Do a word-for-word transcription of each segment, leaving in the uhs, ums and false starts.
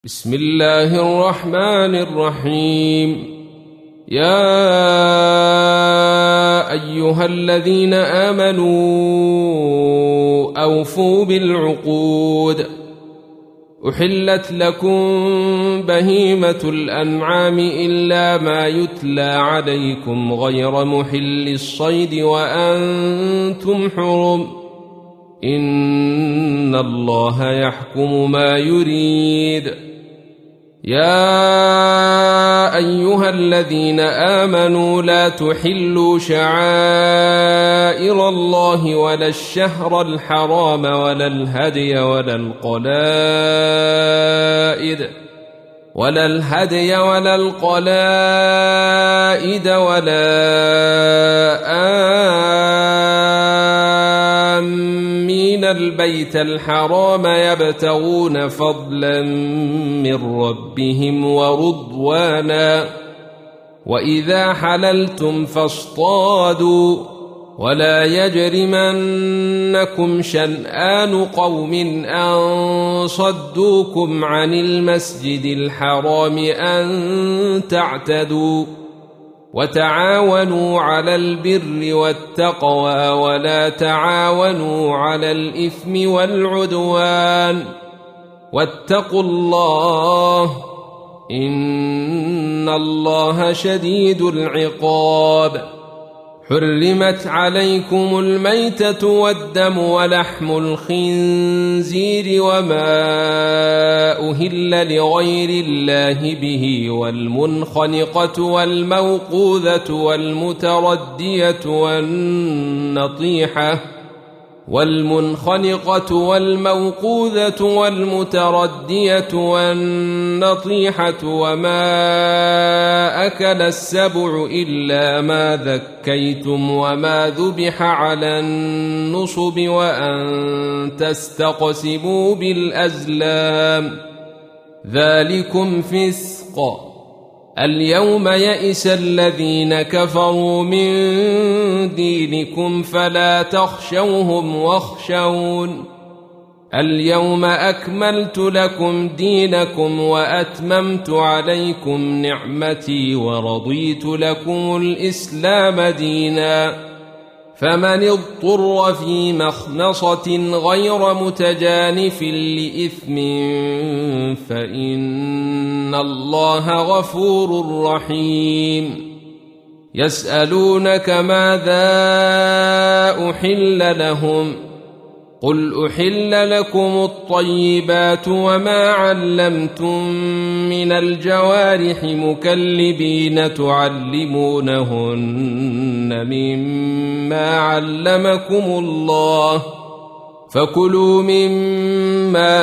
بسم الله الرحمن الرحيم. يا أيها الذين آمنوا أوفوا بالعقود. أحلت لكم بهيمة الأنعام إلا ما يتلى عليكم غير محل الصيد وأنتم حرم، إن الله يحكم ما يريد. يا أيها الذين آمنوا لا تحلوا شعائر الله ولا الشهر الحرام ولا الهدي ولا القلائد ولا الهدي ولا القلائد ولا آمين البيت الحرام يبتغون فضلا من ربهم ورضوانا، وإذا حللتم فاصطادوا، ولا يجرمنكم شنآن قوم أن صدوكم عن المسجد الحرام أن تعتدوا، وتعاونوا على البر والتقوى ولا تعاونوا على الإثم والعدوان، واتقوا الله إن الله شديد العقاب. حرمت عليكم الميتة والدم ولحم الخنزير وما أهل لغير الله به، والمنخنقة والموقوذة والمتردية والنطيحة والمنخنقة والموقوذة والمتردية والنطيحة وما أكل السبع إلا ما ذكيتم وما ذبح على النصب وأن تستقسموا بالأزلام، ذلكم فسق. اليوم يئس الذين كفروا من دينكم فلا تخشوهم واخشون. اليوم أكملت لكم دينكم وأتممت عليكم نعمتي ورضيت لكم الإسلام دينا، فمن اضطر في مخنصة غير متجانف لإثم فإن الله غفور رحيم. يسألونك ماذا أحل لهم، قل أحل لكم الطيبات وما علمتم من الجوارح مكلبين تعلمونهن مما علمكم الله، فكلوا مما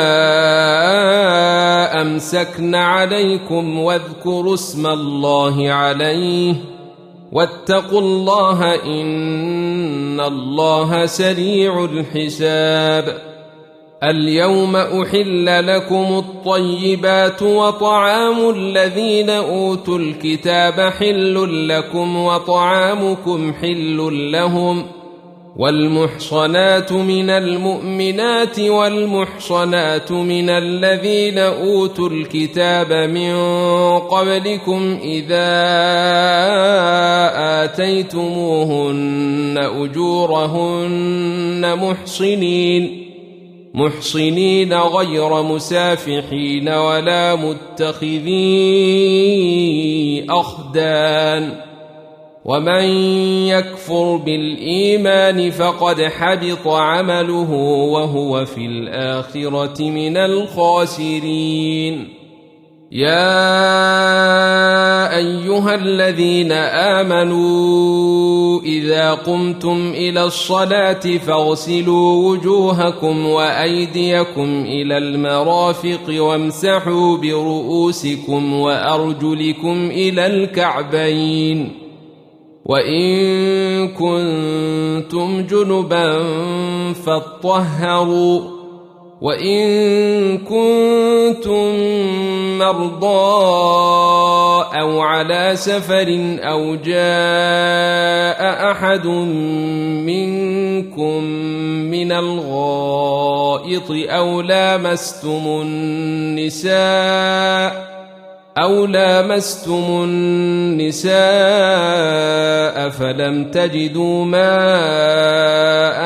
أمسكن عليكم واذكروا اسم الله عليه، واتقوا الله إن الله سريع الحساب. اليوم أحل لكم الطيبات وطعام الذين أوتوا الكتاب حل لكم وطعامكم حل لهم، والمحصنات من المؤمنات والمحصنات من الذين أوتوا الكتاب من قبلكم إذا آتيتموهن أجورهن محصنين محصنين غير مسافحين ولا متخذي أخدان، ومن يكفر بالإيمان فقد حبط عمله وهو في الآخرة من الخاسرين. يا أيها الذين آمنوا إذا قمتم إلى الصلاة فاغسلوا وجوهكم وأيديكم إلى المرافق وامسحوا برؤوسكم وأرجلكم إلى الكعبين، وإن كنتم جنبا فاطهروا، وإن كنتم مرضى أو على سفر أو جاء أحد منكم من الغائط أو لامستم النساء أو لامستم النساء فلم تجدوا ماء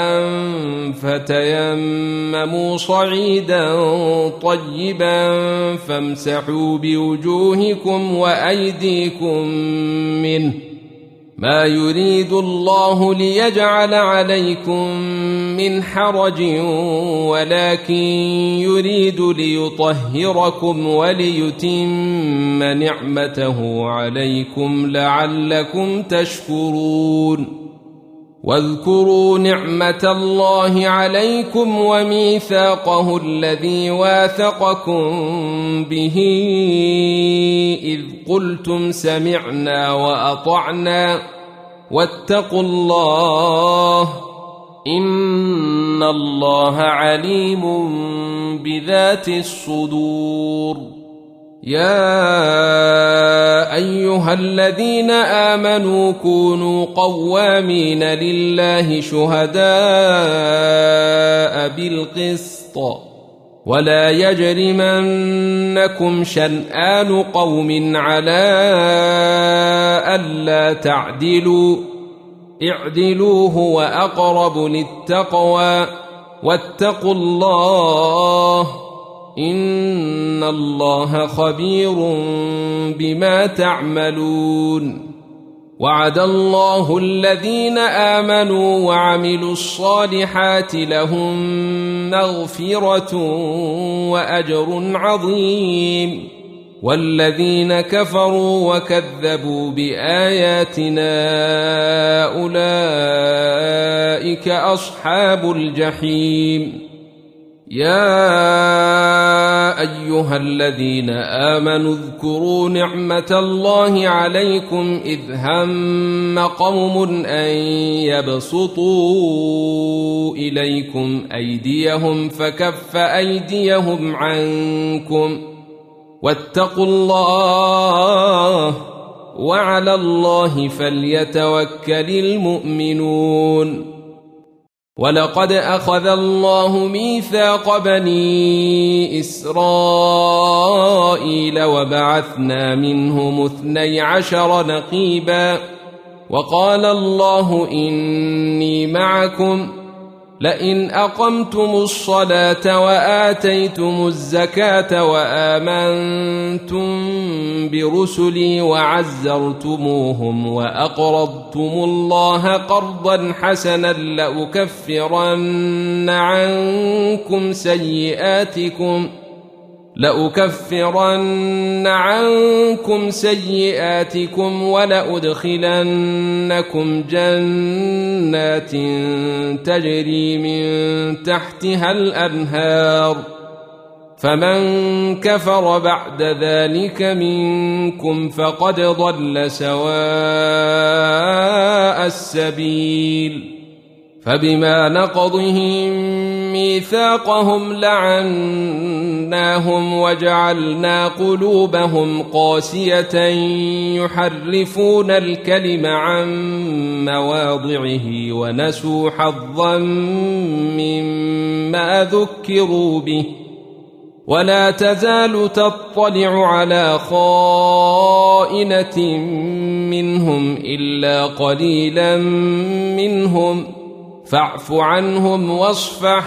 فتيمموا صعيدا طيبا فامسحوا بوجوهكم وأيديكم منه ما يريد الله ليجعل عليكم من حرج ولكن يريد ليطهركم وليتم نعمته عليكم لعلكم تشكرون واذكروا نعمة الله عليكم وميثاقه الذي واثقكم به إذ قلتم سمعنا وأطعنا واتقوا الله إن الله عليم بذات الصدور يا أيها الذين آمنوا كونوا قوامين لله شهداء بالقسط ولا يجرمنكم شنآن قوم على ألا تعدلوا اعدلوا هو أقرب للتقوى واتقوا الله إن الله خبير بما تعملون وعد الله الذين آمنوا وعملوا الصالحات لهم مغفرة وأجر عظيم والذين كفروا وكذبوا بآياتنا أولئك أصحاب الجحيم يا أيها الذين آمنوا اذكروا نعمة الله عليكم إذ هم قوم أن يبسطوا إليكم أيديهم فكف أيديهم عنكم واتقوا الله وعلى الله فليتوكل المؤمنون ولقد أخذ الله ميثاق بني إسرائيل وبعثنا منهم اثني عشر نقيبا وقال الله إني معكم لئن أقمتم الصلاة وآتيتم الزكاة وآمنتم برسلي وعزرتموهم وأقرضتم الله قرضا حسنا لأكفرن عنكم سيئاتكم لأكفرن عنكم سيئاتكم ولأدخلنكم جنات تجري من تحتها الأنهار فمن كفر بعد ذلك منكم فقد ضل سواء السبيل فبما نقضهم ميثاقهم لعناهم وجعلنا قلوبهم قاسية يحرفون الكلم عن مواضعه ونسوا حظا مما ذكروا به ولا تزال تطلع على خائنة منهم إلا قليلا منهم فاعف عنهم واصفح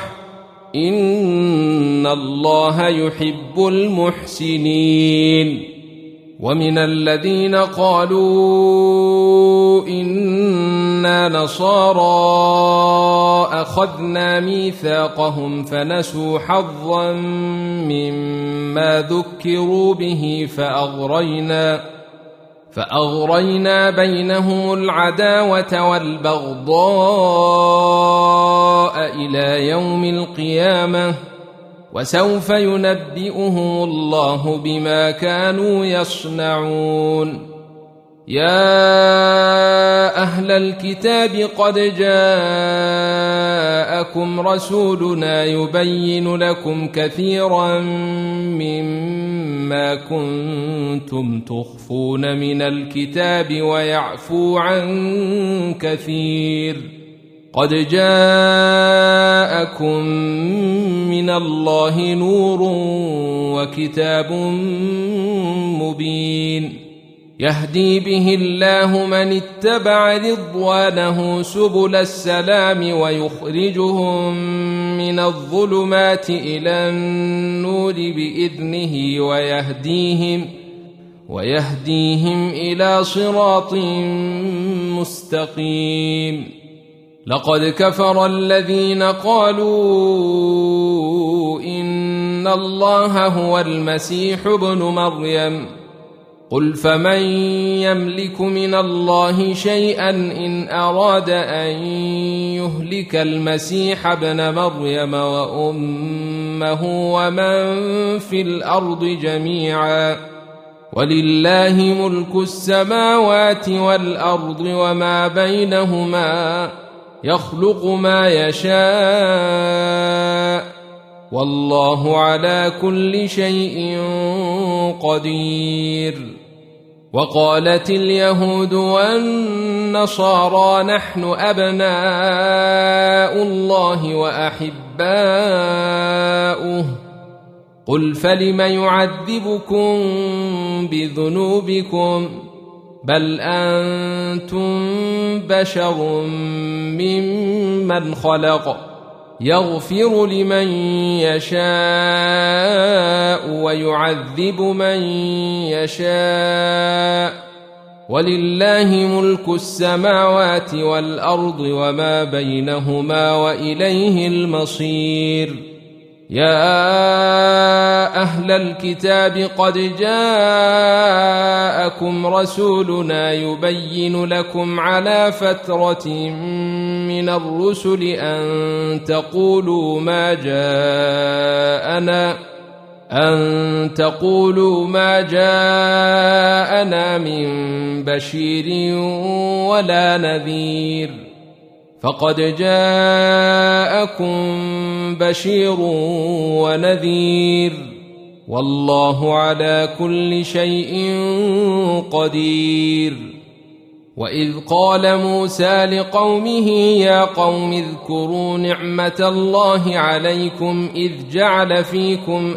إن الله يحب المحسنين ومن الذين قالوا إنا نصارى أخذنا ميثاقهم فنسوا حظا مما ذكروا به فأغرينا فأغرينا بينهم العداوة والبغضاء إلى يوم القيامة وسوف ينبئهم الله بما كانوا يصنعون يا أهل الكتاب قد جاءكم رسولنا يبين لكم كثيرا مما كنتم تخفون من الكتاب ويعفو عن كثير قد جاءكم من الله نور وكتاب مبين يهدي به الله من اتبع رضوانه سبل السلام ويخرجهم من الظلمات إلى النور بإذنه ويهديهم ويهديهم إلى صراط مستقيم لقد كفر الذين قالوا إن الله هو المسيح ابن مريم قل فمن يملك من الله شيئا إن أراد أن يهلك المسيح ابن مريم وأمه ومن في الأرض جميعا ولله ملك السماوات والأرض وما بينهما يخلق ما يشاء والله على كل شيء قدير وقالت اليهود والنصارى نحن أبناء الله وأحباؤه قل فلم يعذبكم بذنوبكم بل أنتم بشر ممن خلق يغفر لمن يشاء ويعذب من يشاء ولله ملك السماوات والأرض وما بينهما وإليه المصير يا أهل الكتاب قد جاءكم رسولنا يبين لكم على فترة من الرسل أن تقولوا ما جاءنا أن تقولوا ما جاءنا من بشير ولا نذير فقد جاءكم بشير ونذير والله على كل شيء قدير وإذ قال موسى لقومه يا قوم اذكروا نعمة الله عليكم إذ جعل فيكم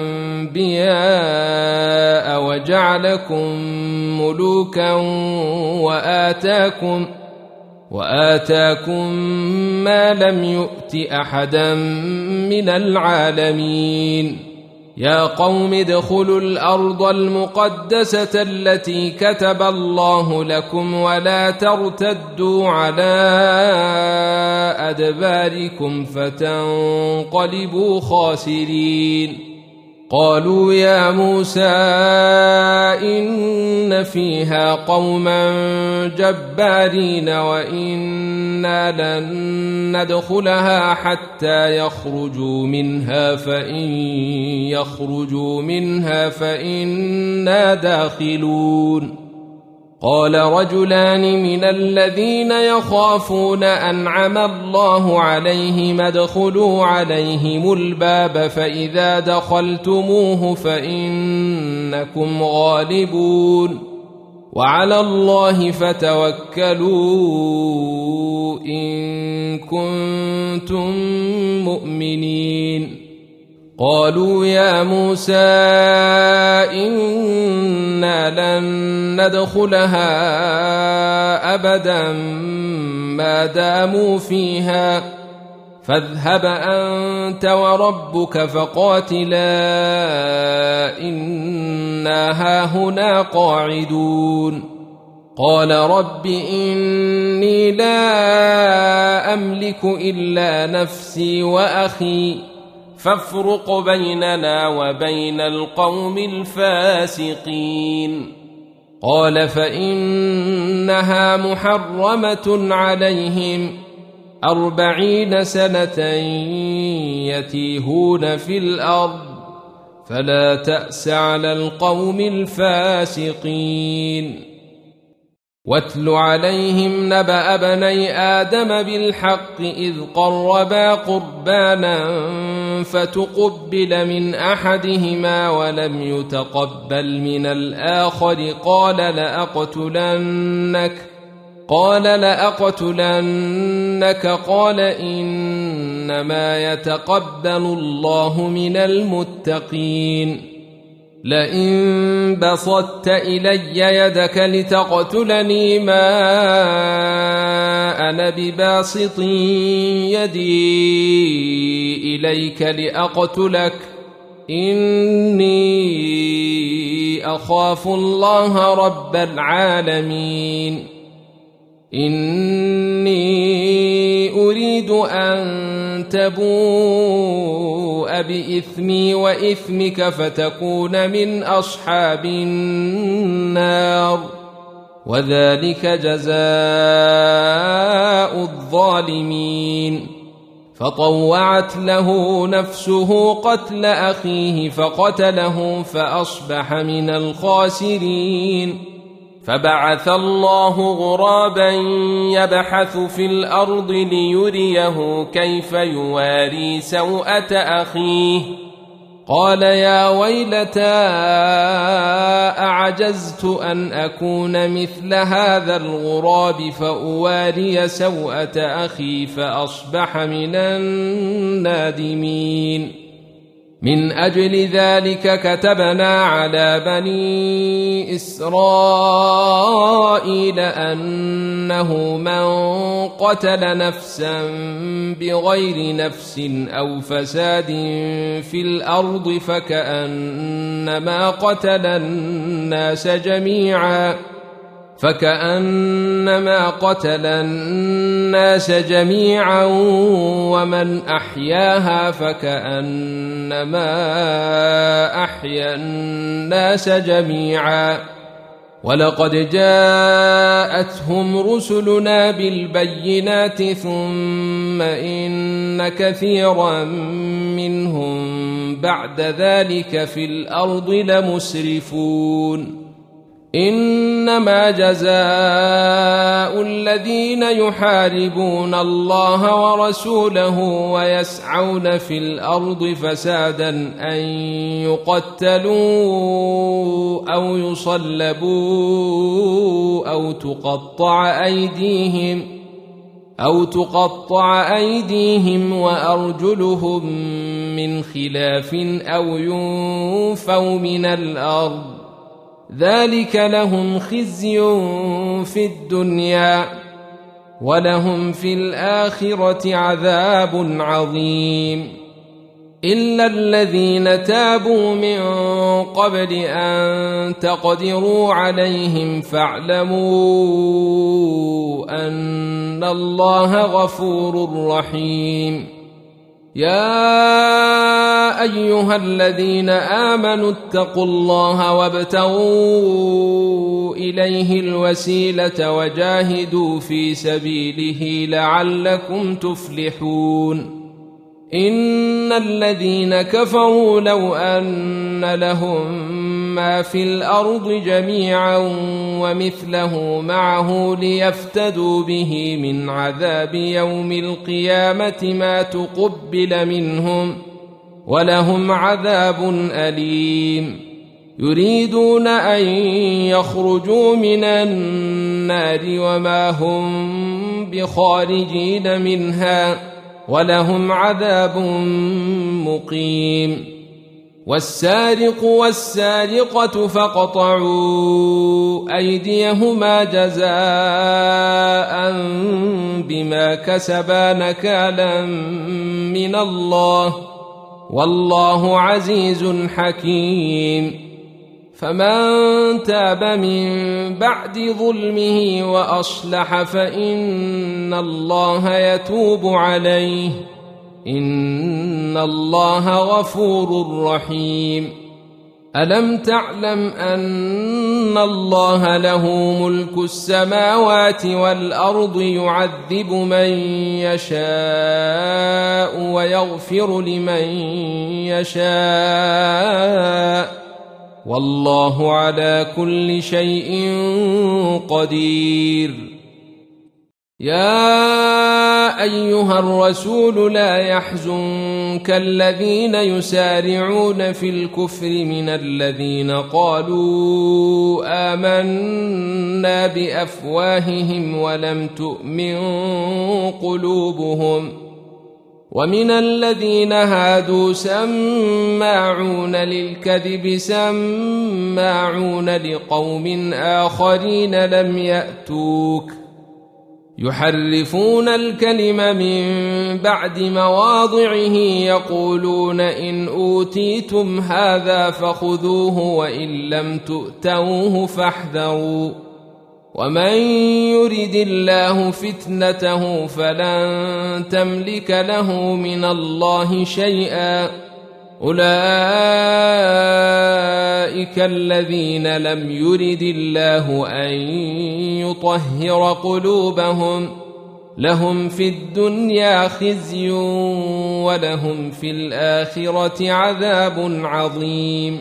أنبياء وجعلكم ملوكا وآتاكم وآتاكم ما لم يؤت أحدا من العالمين يا قوم ادخلوا الأرض المقدسة التي كتب الله لكم ولا ترتدوا على أدباركم فتنقلبوا خاسرين قالوا يا موسى إن فيها قوما جبارين وإنا لن ندخلها حتى يخرجوا منها فإن يخرجوا منها فإنا داخلون قال رجلان من الذين يخافون أنعم الله عليهم ادخلوا عليهم الباب فإذا دخلتموه فإنكم غالبون وعلى الله فتوكلوا إن كنتم مؤمنين قالوا يا موسى إنا لن ندخلها أبدا ما داموا فيها فاذهب أنت وربك فقاتلا إنا هاهنا قاعدون قال رب إني لا أملك إلا نفسي وأخي فافرق بيننا وبين القوم الفاسقين قال فإنها محرمة عليهم أربعين سنة يتيهون في الأرض فلا تأس على القوم الفاسقين واتل عليهم نبأ بني آدم بالحق إذ قربا قربانا فتقبل من أحدهما ولم يتقبل من الآخر قال لأقتلنك قال لأقتلنك قال إنما يتقبل الله من المتقين لئن بسطت إلي يدك لتقتلني ما أنا بباسط يدي إليك لأقتلك إني أخاف الله رب العالمين إني أريد أن تبوء بإثمي وإثمك فتكون من أصحاب النار وذلك جزاء الظالمين فطوعت له نفسه قتل أخيه فقتله فأصبح من الخاسرين فبعث الله غرابا يبحث في الأرض ليريه كيف يواري سوءة أخيه قال يا ويلتى أعجزت أن أكون مثل هذا الغراب فأواري سوءة أخي فأصبح من النادمين من أجل ذلك كتبنا على بني إسرائيل أنه من قتل نفسا بغير نفس أو فساد في الأرض فكأنما قتل الناس جميعا فكأنما قتل الناس جميعا ومن أحياها فكأنما أحيا الناس جميعا ولقد جاءتهم رسلنا بالبينات ثم إن كثيرا منهم بعد ذلك في الأرض لمسرفون إنما جزاء الذين يحاربون الله ورسوله ويسعون في الأرض فسادا أن يقتلوا أو يصلبوا أو تقطع أيديهم أو تقطع أيديهم وأرجلهم من خلاف أو ينفوا من الأرض ذلك لهم خزي في الدنيا ولهم في الآخرة عذاب عظيم إلا الذين تابوا من قبل أن تقدروا عليهم فاعلموا أن الله غفور رحيم يا أيها الذين آمنوا اتقوا الله وابتغوا إليه الوسيلة وجاهدوا في سبيله لعلكم تفلحون إن الذين كفروا لو أن لهم ما في الأرض جميعا ومثله معه ليفتدوا به من عذاب يوم القيامة ما تقبل منهم ولهم عذاب أليم يريدون أن يخرجوا من النار وما هم بخارجين منها ولهم عذاب مقيم والسارق والسارقة فاقطعوا أيديهما جزاء بما كسبا نكالا من الله والله عزيز حكيم فمن تاب من بعد ظلمه وأصلح فإن الله يتوب عليه إن الله غفور رحيم ألم تعلم أن الله له ملك السماوات والأرض يعذب من يشاء ويغفر لمن يشاء والله على كل شيء قدير. يا أيها الرسول لا يحزنك الذين يسارعون في الكفر من الذين قالوا آمنا بأفواههم ولم تؤمن قلوبهم، ومن الذين هادوا سماعون للكذب سماعون لقوم آخرين لم يأتوك، يحرفون الكلم من بعد مواضعه، يقولون إن أوتيتم هذا فخذوه وإن لم تؤتوه فاحذروا، ومن يرد الله فتنته فلن تملك له من الله شيئا. أولئك الذين لم يرد الله أن يطهر قلوبهم، لهم في الدنيا خزي ولهم في الآخرة عذاب عظيم.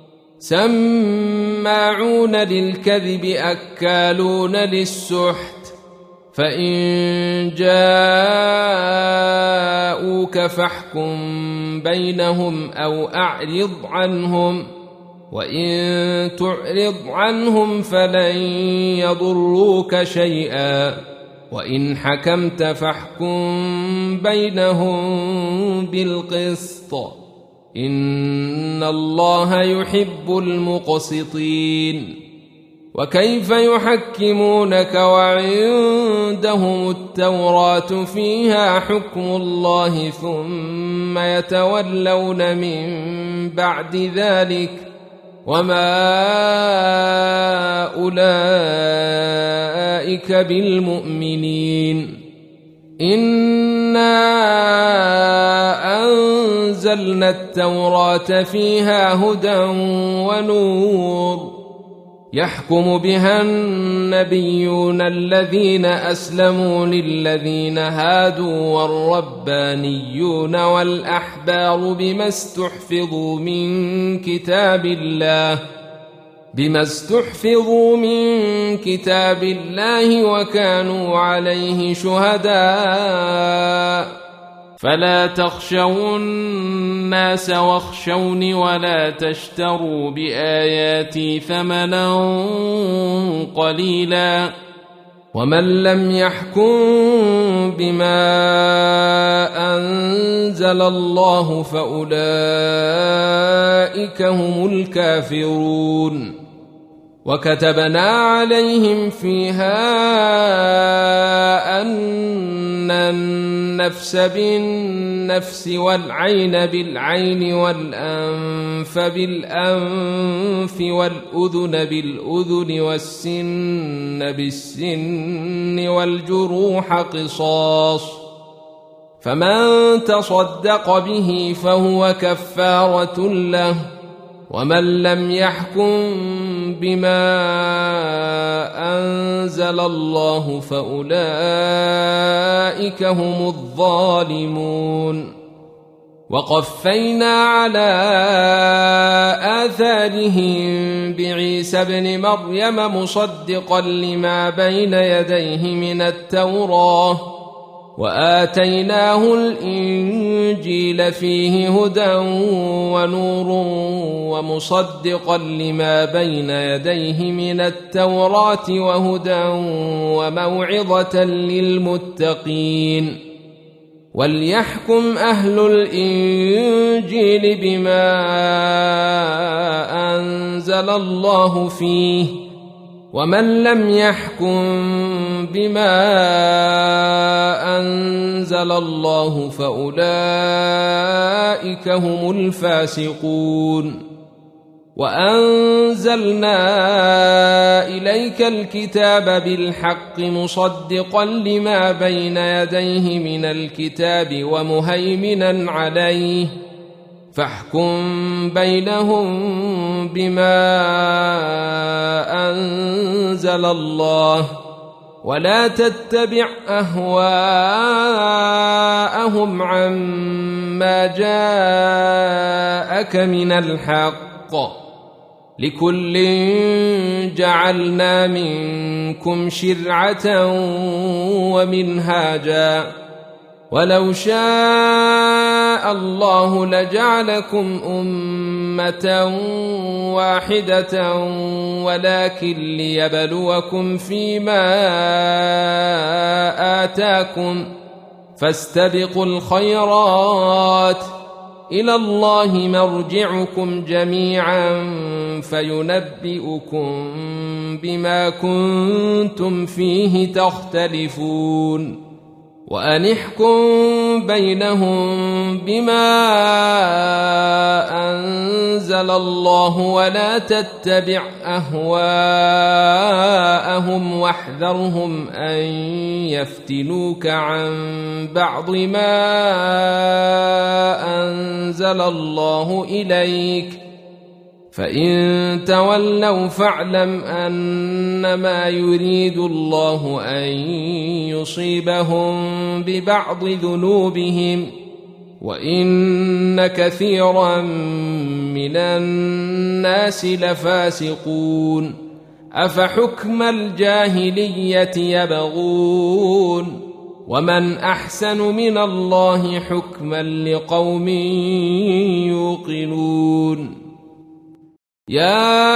سماعون للكذب أكالون للسحت، فإن جاءوك فاحكم بينهم أو أعرض عنهم، وإن تعرض عنهم فلن يضروك شيئا، وإن حكمت فاحكم بينهم بالقسط، إن الله يحب المقسطين. وكيف يحكمونك وعندهم التوراة فيها حكم الله ثم يتولون من بعد ذلك، وما أولئك بالمؤمنين. إنا أنزلنا التوراة فيها هدى ونور، يحكم بها النبيون الذين أسلموا للذين هادوا والربانيون والأحبار بما استحفظوا من كتاب الله بما استحفظوا من كتاب الله وكانوا عليه شهداء. فلا تخشوا الناس واخشوني ولا تشتروا بآياتي ثمنا قليلا، ومن لم يحكم بما أنزل الله فأولئك هم الكافرون. وكتبنا عليهم فيها أن النفس بالنفس والعين بالعين والأنف بالأنف والأذن بالأذن والسن بالسن والجروح قصاص، فمن تصدق به فهو كفارة له، ومن لم يحكم بما أنزل الله فأولئك هم الظالمون. وقفينا على آثارهم بعيسى ابن مريم مصدقا لما بين يديه من التوراة، وآتيناه الإنجيل فيه هدى ونور ومصدقا لما بين يديه من التوراة وهدى وموعظة للمتقين. وليحكم أهل الإنجيل بما أنزل الله فيه، ومن لم يحكم بما أنزل الله فأولئك هم الفاسقون. وأنزلنا إليك الكتاب بالحق مصدقا لما بين يديه من الكتاب ومهيمنا عليه، فاحكم بينهم بما أنزل الله، ولا تتبع أهواءهم عما جاءك من الحق، لكل جعلنا منكم شرعة ومنهاجا ولو شاء الله لجعلكم أمة واحدة ولكن ليبلوكم فيما آتاكم فاستبقوا الخيرات إلى الله مرجعكم جميعا فينبئكم بما كنتم فيه تختلفون وأنحكم بينهم بما أنزل الله ولا تتبع أهواءهم واحذرهم أن يفتنوك عن بعض ما أنزل الله إليك فإن تولوا فاعلم أنما يريد الله أن يصيبهم ببعض ذنوبهم وإن كثيرا من الناس لفاسقون أفحكم الجاهلية يبغون ومن أحسن من الله حكما لقوم يوقنون يا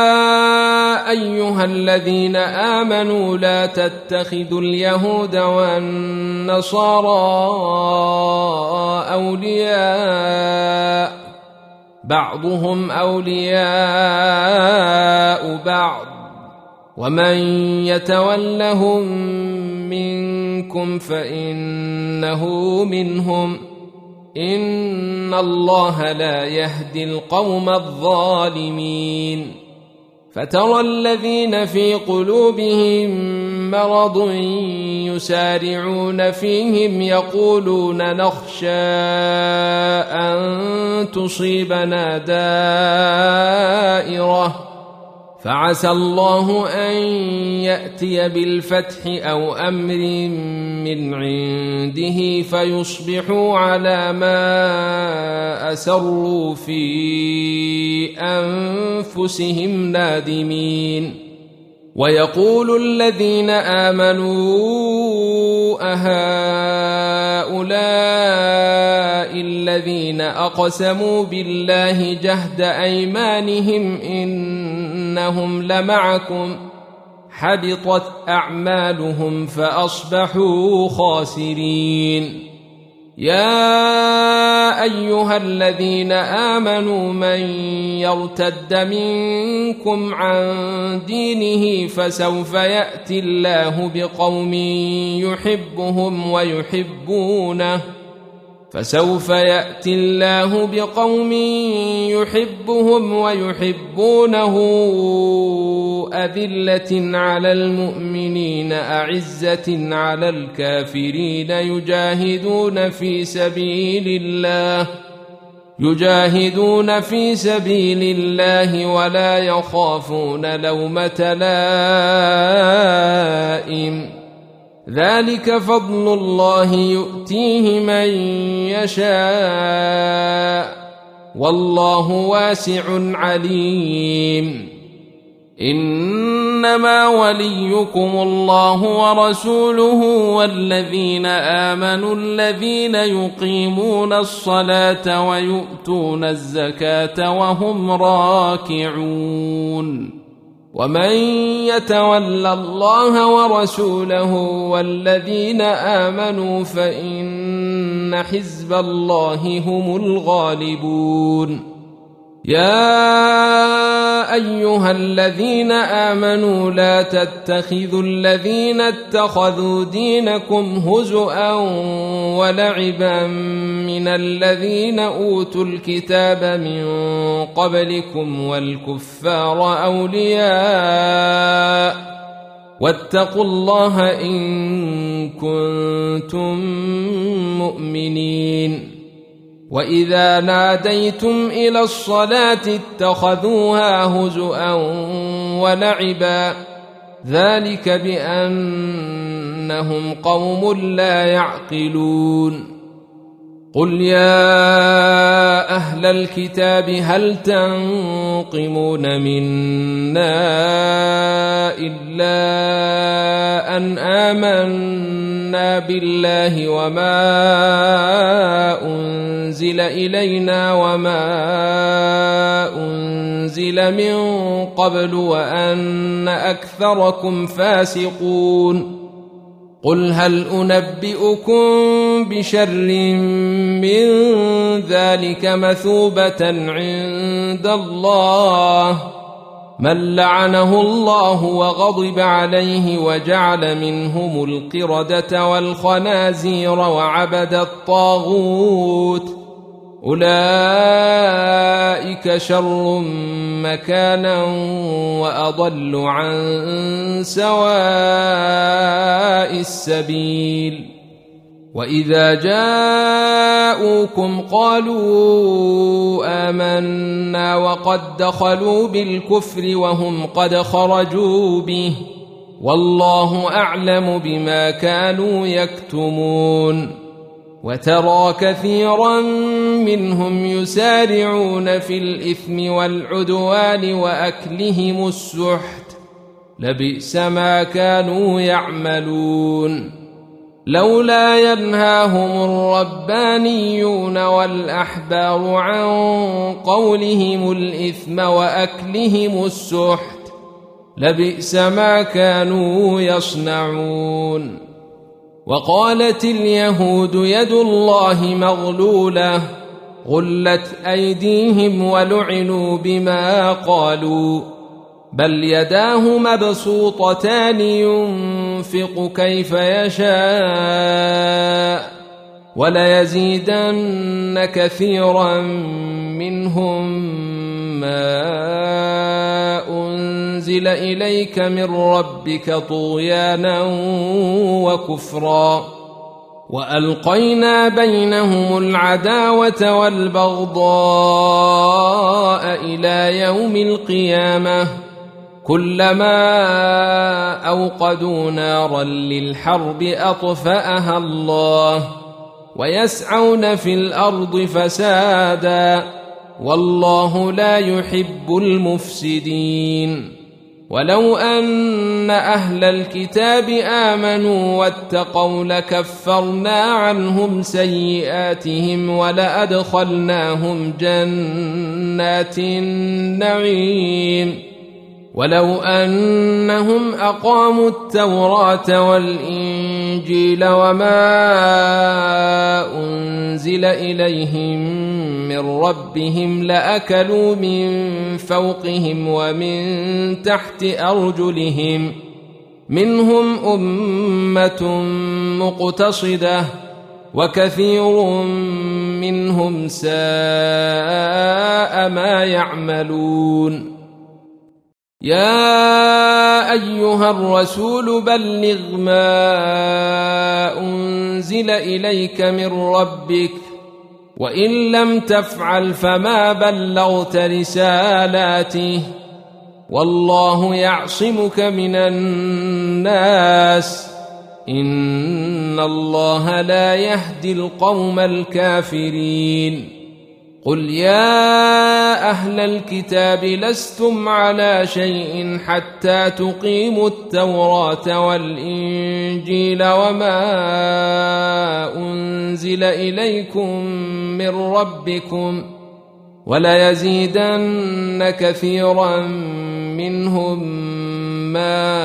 أيها الذين آمنوا لا تتخذوا اليهود والنصارى أولياء بعضهم أولياء بعض ومن يتولهم منكم فإنه منهم إن الله لا يهدي القوم الظالمين فترى الذين في قلوبهم مرض يسارعون فيهم يقولون نخشى أن تصيبنا دائرة فعسى الله أن يأتي بالفتح أو أمر من عنده فيصبحوا على ما أسروا في أنفسهم نادمين ويقول الذين آمنوا أهؤلاء الذين أقسموا بالله جهد أيمانهم إنهم لمعكم حبطت أعمالهم فأصبحوا خاسرين يا أيها الذين آمنوا من يرتد منكم عن دينه فسوف يأتي الله بقوم يحبهم ويحبونه فسوف يأتي الله بقوم يحبهم ويحبونه أذلة على المؤمنين أعزة على الكافرين يجاهدون في سبيل الله يجاهدون في سبيل الله ولا يخافون لومة لائم ذلك فضل الله يؤتيه من يشاء والله واسع عليم إنما وليكم الله ورسوله والذين آمنوا الذين يقيمون الصلاة ويؤتون الزكاة وهم راكعون ومن يتول الله ورسوله والذين آمنوا فإن حزب الله هم الغالبون يا أيها الذين آمنوا لا تتخذوا الذين اتخذوا دينكم هزؤا ولعبا من الذين أوتوا الكتاب من قبلكم والكفار أولياء واتقوا الله إن كنتم مؤمنين وإذا ناديتم إلى الصلاة اتخذوها هزؤا ولعبا ذلك بأنهم قوم لا يعقلون قل يا أهل الكتاب هل تنقمون منا إلا أن آمنا بالله وما أنزل إلينا وما أنزل من قبل وأن أكثركم فاسقون قل هل أنبئكم بشر من ذلك مثوبة عند الله من لعنه الله وغضب عليه وجعل منهم القردة والخنازير وعبد الطاغوت أولئك شر مكانا وأضل عن سواء السبيل وإذا جاءوكم قالوا آمنا وقد دخلوا بالكفر وهم قد خرجوا به والله أعلم بما كانوا يكتمون وترى كثيرا منهم يسارعون في الإثم والعدوان وأكلهم السحت لبئس ما كانوا يعملون لولا ينهاهم الربانيون والأحبار عن قولهم الإثم وأكلهم السحت لبئس ما كانوا يصنعون وقالت اليهود يد الله مغلولة غلت أيديهم ولعنوا بما قالوا بل يداه مبسوطتان ينفق كيف يشاء وليزيدن كثيرا منهم ما أنزل إليك من ربك طغيانا وكفرا وألقينا بينهم العداوة والبغضاء إلى يوم القيامة كلما أوقدوا نارا للحرب أطفأها الله ويسعون في الأرض فسادا والله لا يحب المفسدين ولو أن أهل الكتاب آمنوا واتقوا لكفرنا عنهم سيئاتهم ولأدخلناهم جنات النعيم ولو أنهم أقاموا التوراة والإنجيل وما أنزل إليهم من ربهم لأكلوا من فوقهم ومن تحت أرجلهم منهم أمة مقتصدة وكثير منهم ساء ما يعملون يا أيها الرسول بلغ ما أنزل إليك من ربك وإن لم تفعل فما بلغت رسالاته والله يعصمك من الناس إن الله لا يهدي القوم الكافرين قل يا أهل الكتاب لستم على شيء حتى تقيموا التوراة والإنجيل وما أنزل إليكم من ربكم وليزيدن كثيرا منهم ما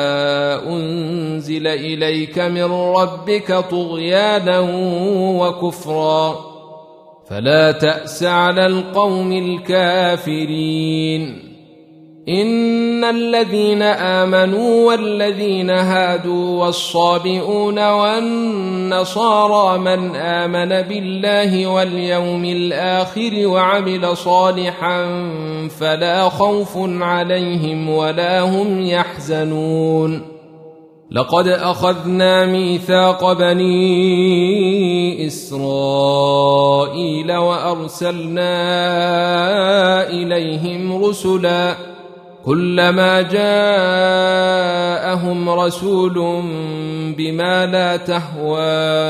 أنزل إليك من ربك طغيانا وكفرا فلا تأس على القوم الكافرين إن الذين آمنوا والذين هادوا والصابئون والنصارى من آمن بالله واليوم الآخر وعمل صالحا فلا خوف عليهم ولا هم يحزنون لقد أخذنا ميثاق بني إسرائيل وأرسلنا إليهم رسلا كلما جاءهم رسول بما لا تهوى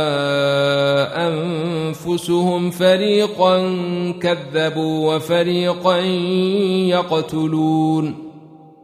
أنفسهم فريقا كذبوا وفريقا يقتلون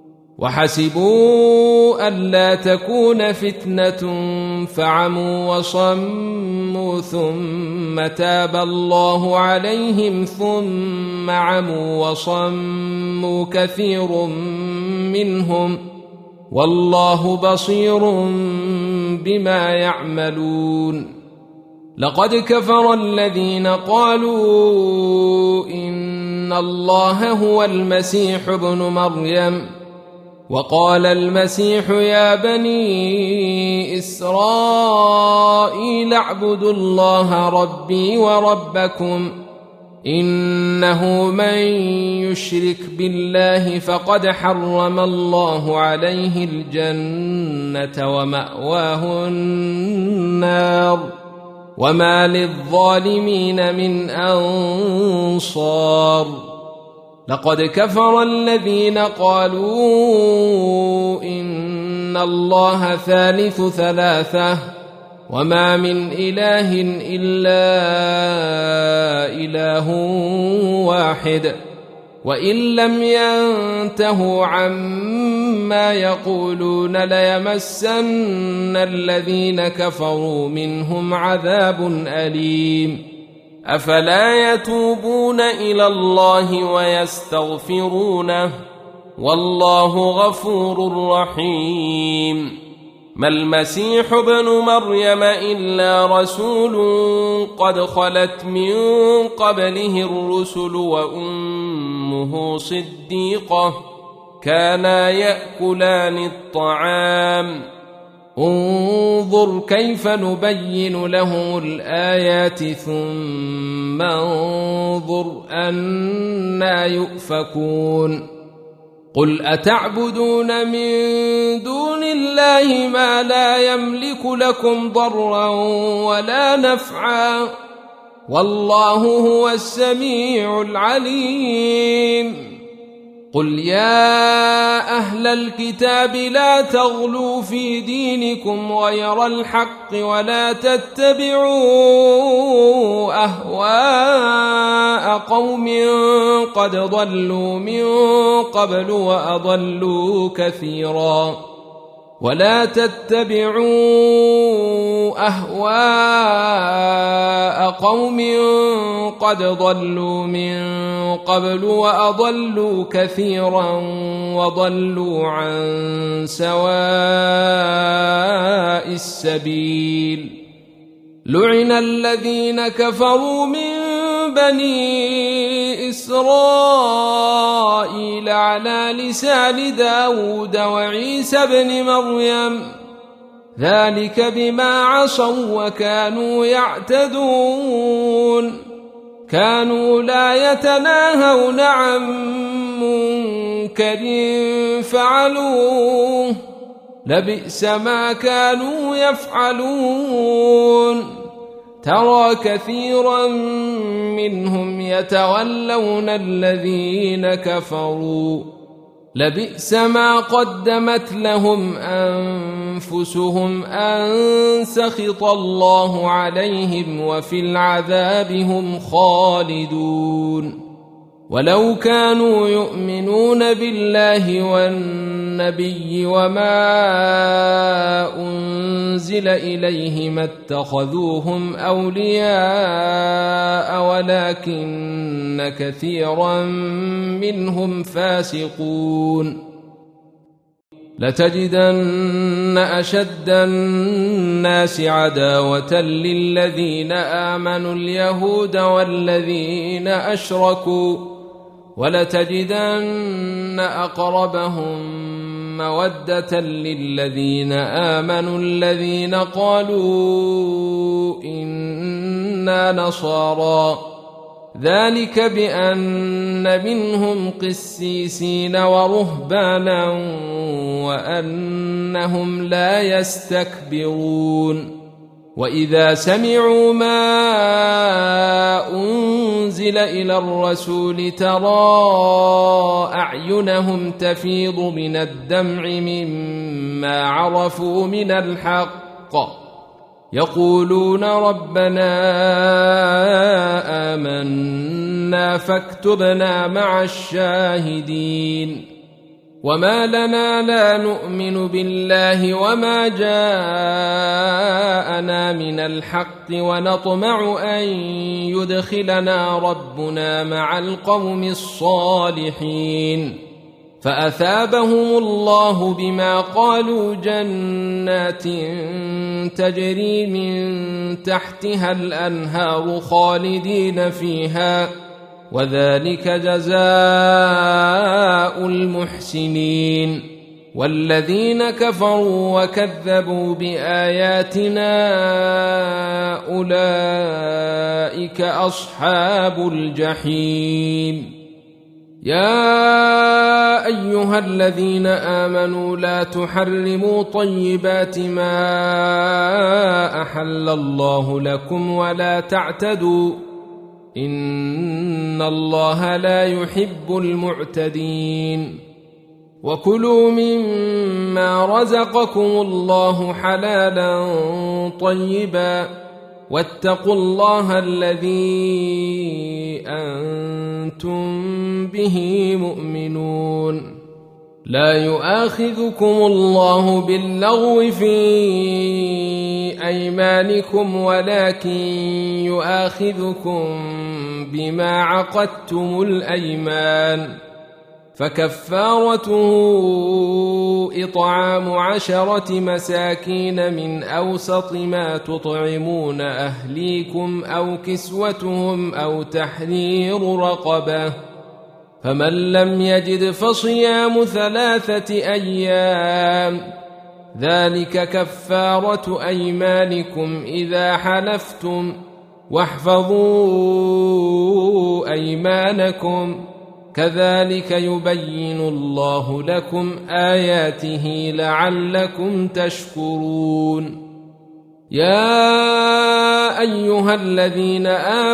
وحسبوا ألا تكون فتنة فعموا وصموا ثم تاب الله عليهم ثم عموا وصموا كثير منهم والله بصير بما يعملون لقد كفر الذين قالوا إن الله هو المسيح ابن مريم وقال المسيح يا بني إسرائيل اعبدوا الله ربي وربكم إنه من يشرك بالله فقد حرم الله عليه الجنة ومأواه النار وما للظالمين من أنصار لقد كفر الذين قالوا إن الله ثالث ثلاثة وما من إله إلا إله واحد وإن لم ينتهوا عما يقولون ليمسن الذين كفروا منهم عذاب أليم أفلا يتوبون إلى الله ويستغفرونه والله غفور رحيم ما المسيح ابن مريم إلا رسول قد خلت من قبله الرسل وأمه صديقة كانا يأكلان الطعام انظر كيف نبين لهم الآيات ثم انظر أنى يؤفكون قل أتعبدون من دون الله ما لا يملك لكم ضرا ولا نفعا والله هو السميع العليم قل يا أهل الكتاب لا تغلوا في دينكم غير الحق ولا تتبعوا أهواء قوم قد ضلوا من قبل وأضلوا كثيرا ولا تتبعوا أهواء قوم قد ضلوا من قبل وأضلوا كثيرا وضلوا عن سواء السبيل لعن الذين كفروا من بني إسرائيل على لسان داود وعيسى بن مريم ذلك بما عصوا وكانوا يعتدون كانوا لا يتناهون عن منكر فعلوه لبئس ما كانوا يفعلون ترى كثيرا منهم يتولون الذين كفروا لبئس ما قدمت لهم أنفسهم أن سخط الله عليهم وفي العذاب هم خالدون ولو كانوا يؤمنون بالله والنبي وما أنزل إليه ما اتخذوهم أولياء ولكن كثيرا منهم فاسقون لتجدن أشد الناس عداوة للذين آمنوا اليهود والذين أشركوا ولتجدن أقربهم مودة للذين آمنوا الذين قالوا إنا نصارى ذلك بأن منهم قسيسين ورهبانا وأنهم لا يستكبرون وإذا سمعوا ما أنزل إلى الرسول ترى أعينهم تفيض من الدمع مما عرفوا من الحق يقولون ربنا آمنا فاكتبنا مع الشاهدين وما لنا لا نؤمن بالله وما جاءنا من الحق ونطمع أن يدخلنا ربنا مع القوم الصالحين فأثابهم الله بما قالوا جنات تجري من تحتها الأنهار خالدين فيها وذلك جزاء المحسنين والذين كفروا وكذبوا بآياتنا أولئك أصحاب الجحيم يا أيها الذين آمنوا لا تحرموا طيبات ما أحل الله لكم ولا تعتدوا إن الله لا يحب المعتدين وكلوا مما رزقكم الله حلالا طيبا واتقوا الله الذي أنتم به مؤمنون لا يؤاخذكم الله باللغو في أيمانكم ولكن يؤاخذكم بما عقدتم الأيمان فكفارته إطعام عشرة مساكين من أوسط ما تطعمون أهليكم أو كسوتهم أو تحرير رقبة فمن لم يجد فصيام ثلاثة أيام ذلك كفارة أيمانكم إذا حلفتم واحفظوا أيمانكم كذلك يبين الله لكم آياته لعلكم تشكرون يا أيها الذين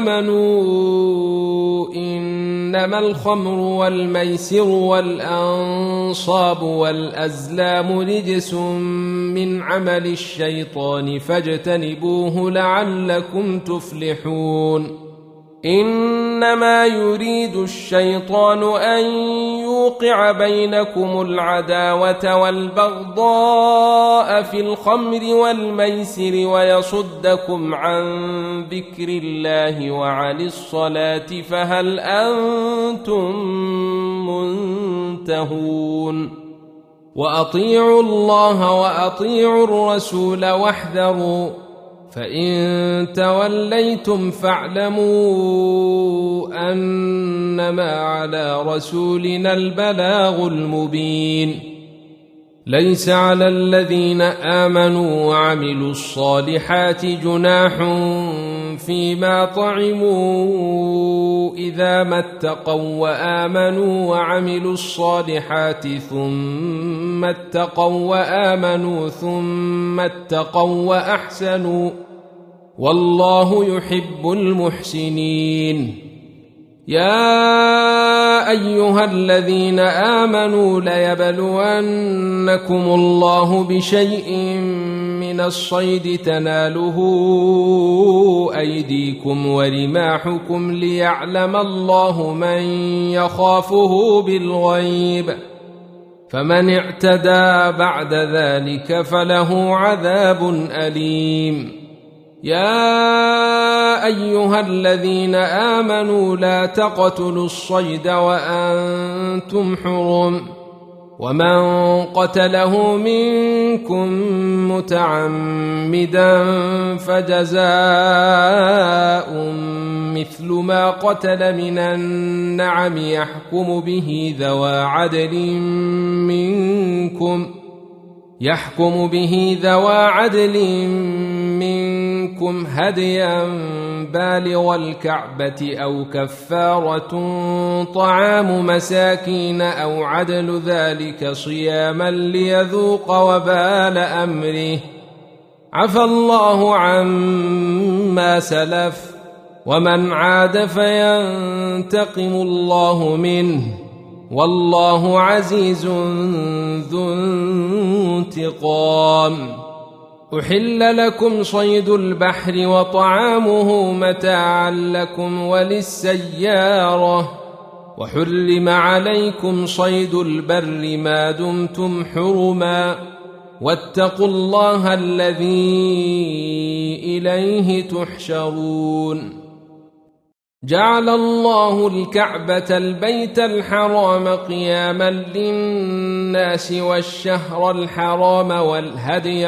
آمنوا إنما الخمر والميسر والأنصاب والأزلام رجس من عمل الشيطان فاجتنبوه لعلكم تفلحون إنما يريد الشيطان أن يوقع بينكم العداوة والبغضاء في الخمر والميسر ويصدكم عن ذكر الله وعن الصلاة فهل أنتم منتهون وأطيعوا الله وأطيعوا الرسول واحذروا فإن توليتم فاعلموا أنما على رسولنا البلاغ المبين ليس على الذين آمنوا وعملوا الصالحات جناح فيما طعموا إذا ما اتقوا وآمنوا وعملوا الصالحات ثم اتقوا وآمنوا ثم اتقوا وأحسنوا والله يحب المحسنين يا أيها الذين آمنوا ليبلونكم الله بشيء من الصيد تناله أيديكم ورماحكم ليعلم الله من يخافه بالغيب فمن اعتدى بعد ذلك فله عذاب أليم يا أيها الذين آمنوا لا تقتلوا الصيد وأنتم حرم ومن قتله منكم متعمدا فجزاء مثل ما قتل من النعم يحكم به ذوى عدل منكم يحكم به ذوى عدل منكم هديا بالغ الكعبة أو كفارة طعام مساكين أو عدل ذلك صياما ليذوق وبال أمره عفى الله عما سلف ومن عاد فينتقم الله منه والله عزيز ذو انتقام. أحل لكم صيد البحر وطعامه متاعا لكم وللسيارة وحرم عليكم صيد البر ما دمتم حرما واتقوا الله الذي إليه تحشرون. جعل الله الكعبة البيت الحرام قياما للناس والشهر الحرام والهدي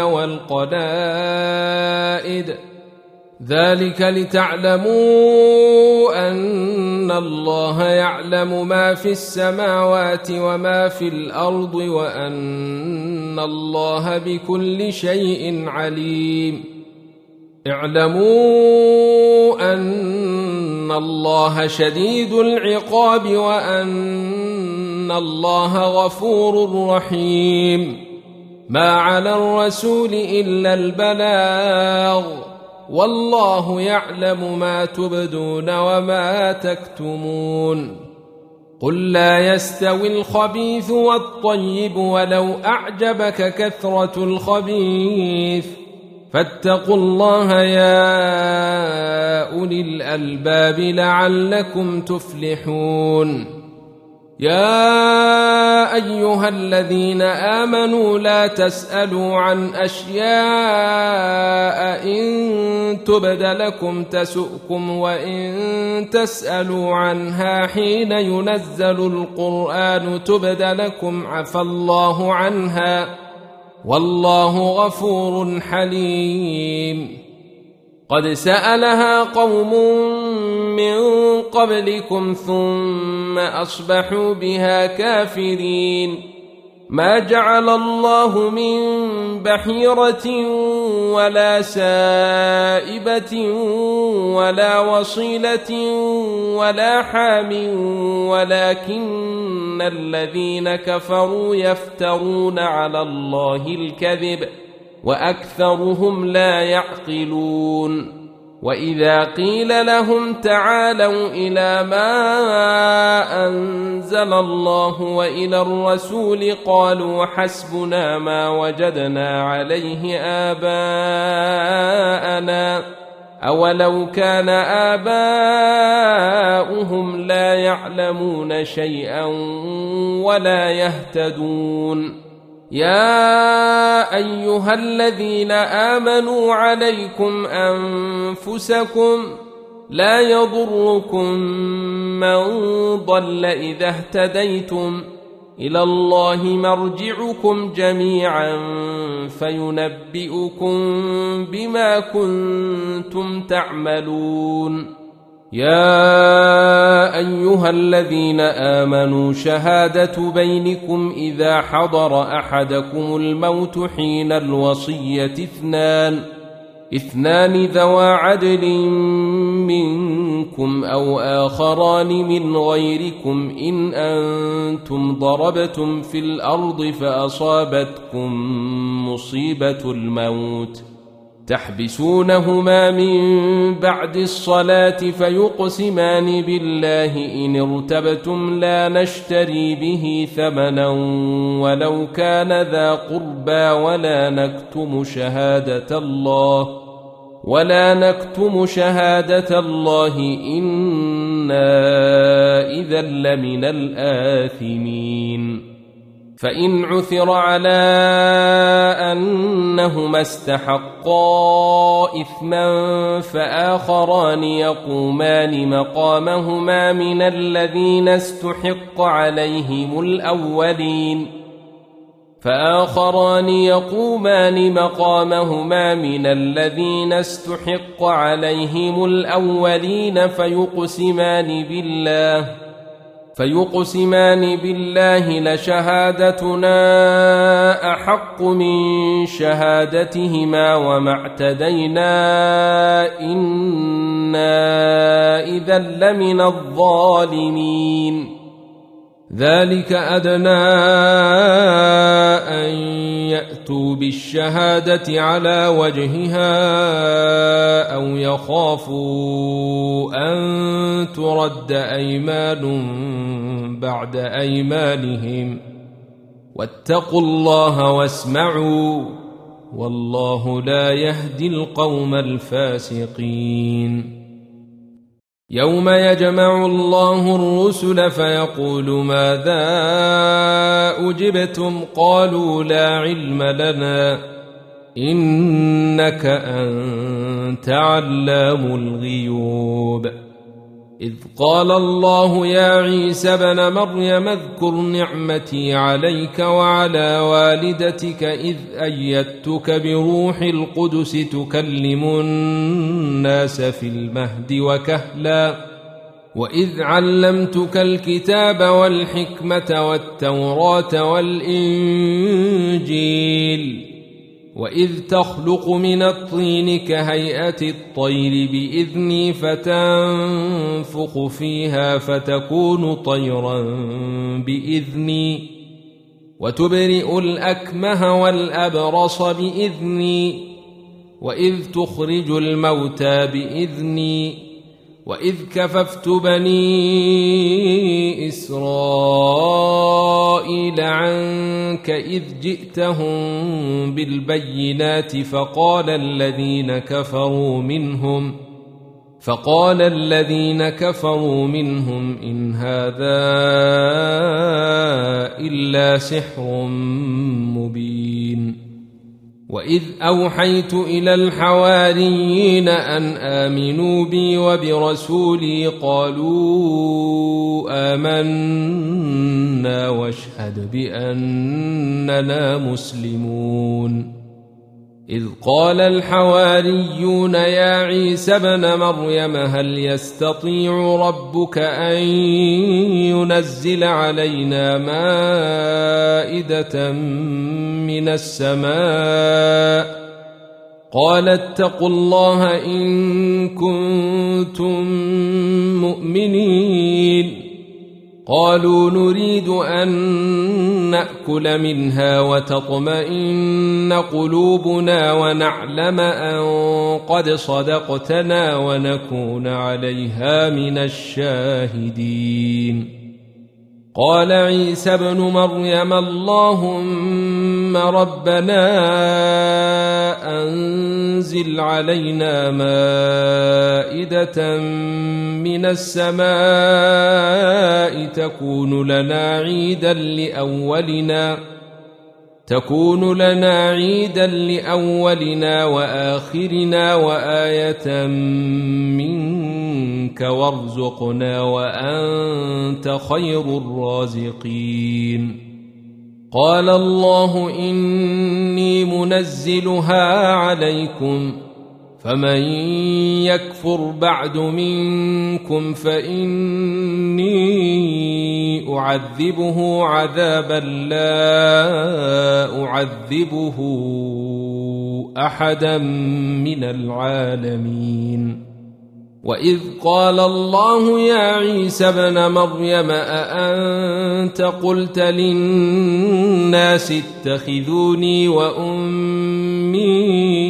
والقلائد ذلك لتعلموا أن الله يعلم ما في السماوات وما في الأرض وأن الله بكل شيء عليم. اعلموا أن الله شديد العقاب وأن الله غفور رحيم. ما على الرسول إلا البلاغ والله يعلم ما تبدون وما تكتمون. قل لا يستوي الخبيث والطيب ولو أعجبك كثرة الخبيث فاتقوا الله يا أولي الألباب لعلكم تفلحون. يا أيها الذين آمنوا لا تسألوا عن أشياء إن تبد لكم تسؤكم وإن تسألوا عنها حين ينزل القرآن تبد لكم عفى الله عنها والله غفور حليم. قد سألها قوم من قبلكم ثم أصبحوا بها كافرين. ما جعل الله من بحيرة ولا سائبة ولا وصيلة ولا حام ولكن الذين كفروا يفترون على الله الكذب وأكثرهم لا يعقلون. وإذا قيل لهم تعالوا إلى ما أنزل الله وإلى الرسول قالوا حسبنا ما وجدنا عليه آباءنا أولو كان آباؤهم لا يعلمون شيئا ولا يهتدون. يا أيها الذين آمنوا عليكم أنفسكم لا يضركم من ضل إذا اهتديتم إلى الله مرجعكم جميعا فينبئكم بما كنتم تعملون. يا أيها الذين آمنوا شهادة بينكم إذا حضر أحدكم الموت حين الوصية اثنان اثنان ذوى عدل منكم أو آخران من غيركم إن أنتم ضربتم في الأرض فأصابتكم مصيبة الموت تحبسونهما من بعد الصلاة فيقسمان بالله إن ارتبتم لا نشتري به ثمنا ولو كان ذا قربى ولا نكتم شهادة الله ولا نكتم شهادة الله إنا إذا لمن الآثمين. فإن عثر على أنهما استحقا إثما فآخران يقومان مقامهما من الذين استحق عليهم الأولين فآخران يقومان مقامهما من الذين استحق عليهم الأولين فيقسمان بالله فيقسمان بالله لشهادتنا أحق من شهادتهما وما اعتدينا إنا إذا لمن الظالمين. ذلك أدنى أن يأتوا بالشهادة على وجهها أو يخافوا أن ترد أيمان بعد أيمانهم واتقوا الله واسمعوا والله لا يهدي القوم الفاسقين. يوم يجمع الله الرسل فيقول ماذا أجبتم قالوا لا علم لنا إنك أنت علام الغيوب. إذ قال الله يا عيسى بن مريم اذكر نعمتي عليك وعلى والدتك إذ أيدتك بروح القدس تكلم الناس في المهد وكهلا وإذ علمتك الكتاب والحكمة والتوراة والإنجيل وإذ تخلق من الطين كهيئة الطير بإذني فتنفخ فيها فتكون طيرا بإذني وتبرئ الأكمه والأبرص بإذني وإذ تخرج الموتى بإذني وإذ كففت بني إسرائيل عنك إذ جئتهم بالبينات فقال الذين كفروا منهم فقال الذين كفروا منهم إن هذا إلا سحر مبين. وإذ أوحيت إلى الحواريين أن آمنوا بي وبرسولي قالوا آمنا واشهد بأننا مسلمون. إذ قال الحواريون يا عيسى ابن مريم هل يستطيع ربك أن ينزل علينا مائدة من السماء قال اتقوا الله إن كنتم مؤمنين. قالوا نريد أن نأكل منها وتطمئن قلوبنا ونعلم أن قد صدقتنا ونكون عليها من الشاهدين. قال عيسى ابن مريم اللهم ربنا أنزل علينا مائدة من السماء تكون لنا عيدا لأولنا تكون لنا عيدا لأولنا وآخرنا وآية منك وارزقنا وأنت خير الرازقين. قال الله إني منزلها عليكم فمن يكفر بعد منكم فإني أعذبه عذابا لا أعذبه أحدا من العالمين. وإذ قال الله يا عيسى ابن مريم أأنت قلت للناس اتخذوني وأمي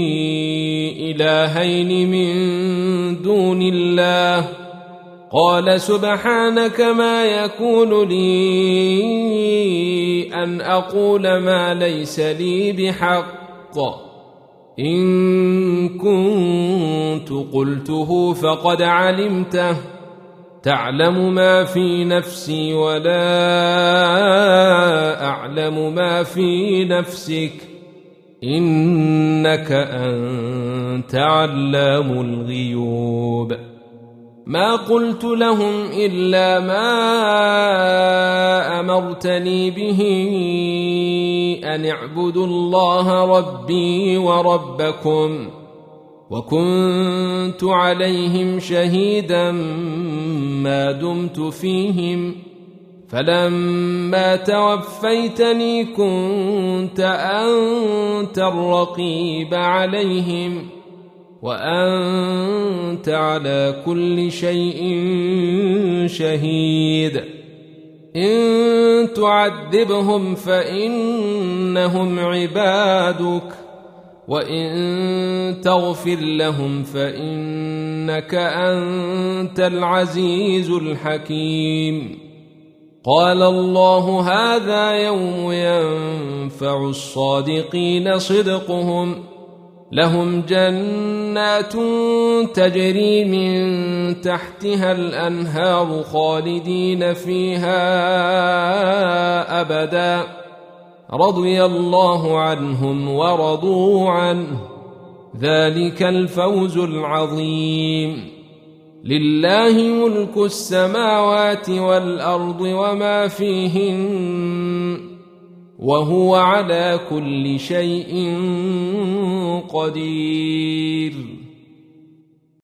إلهين من دون الله قال سبحانك ما يكون لي أن أقول ما ليس لي بحق إن كنت قلته فقد علمته تعلم ما في نفسي ولا أعلم ما في نفسك إنك أنت علام الغيوب. ما قلت لهم إلا ما أمرتني به أن اعبدوا الله ربي وربكم وكنت عليهم شهيدا ما دمت فيهم فلما توفيتني كنت أنت الرقيب عليهم وأنت على كل شيء شهيد. إن تعذبهم فإنهم عبادك وإن تغفر لهم فإنك أنت العزيز الحكيم. قال الله هذا يوم ينفع الصادقين صدقهم لهم جنات تجري من تحتها الأنهار خالدين فيها أبدا رضي الله عنهم ورضوا عنه ذلك الفوز العظيم. لله ملك السماوات والأرض وما فيهن وهو على كل شيء قدير.